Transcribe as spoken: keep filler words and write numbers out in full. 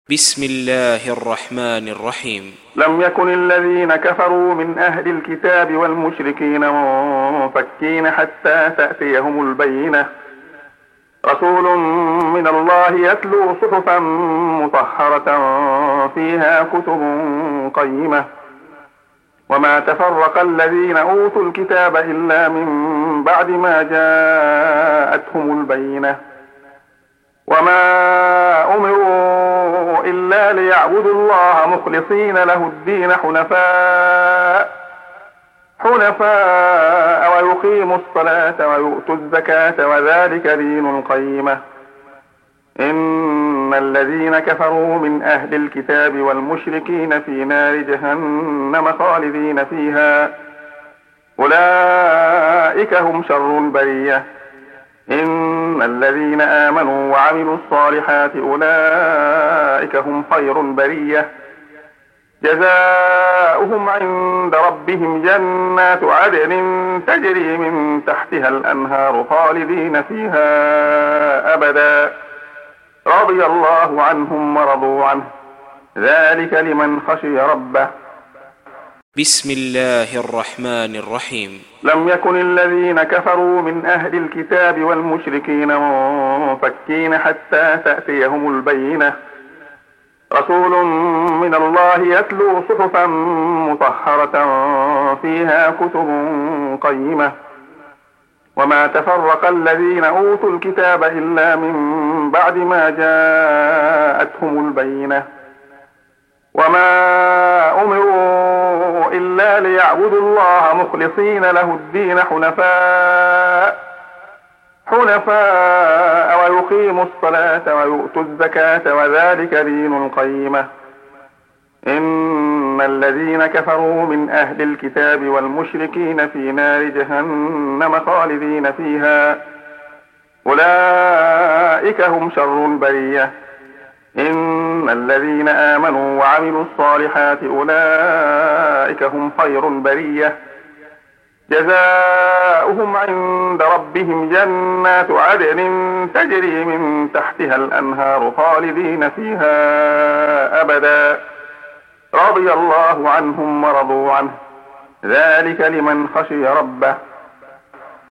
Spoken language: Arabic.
بسم الله الرحمن الرحيم. لم يكن الذين كفروا من أهل الكتاب والمشركين منفكين حتى تأتيهم البينة، رسول من الله يتلو صحفا مطهرة فيها كتب قيمة، وما تفرق الذين أوتوا الكتاب إلا من بعد ما جاءتهم البينة، وما أمروا إلا ليعبدوا الله مخلصين له الدين حنفاء حنفاء ويقيموا الصلاة ويؤتوا الزكاة وذلك دين القيمة. إن الذين كفروا من أهل الكتاب والمشركين في نار جهنم خالدين فيها، أولئك هم شر البرية. إن الذين آمنوا وعملوا الصالحات أولئك هم خير البرية، جزاؤهم عند ربهم جنات عدن تجري من تحتها الأنهار خالدين فيها أبدا، رضي الله عنهم ورضوا عنه، ذلك لمن خشي ربه. بسم الله الرحمن الرحيم. لم يكن الذين كفروا من أهل الكتاب والمشركين منفكين حتى تأتيهم البينة، رسول من الله يتلو صحفا مطهرة فيها كتب قيمة، وما تفرق الذين أوتوا الكتاب إلا من بعد ما جاءتهم البينة، وما أمروا إلا ليعبدوا الله مخلصين له الدين حنفاء حنفاء ويقيموا الصلاة ويؤتوا الزكاة وذلك دين القيمة. إن الذين كفروا من أهل الكتاب والمشركين في نار جهنم خالدين فيها، أولئك هم شر البرية. إن الذين آمنوا وعملوا الصالحات أولئك هم خير البرية، جزاؤهم عند ربهم جنات عدن تجري من تحتها الأنهار خالدين فيها أبدا، رضي الله عنهم ورضوا عنه، ذلك لمن خشي ربه.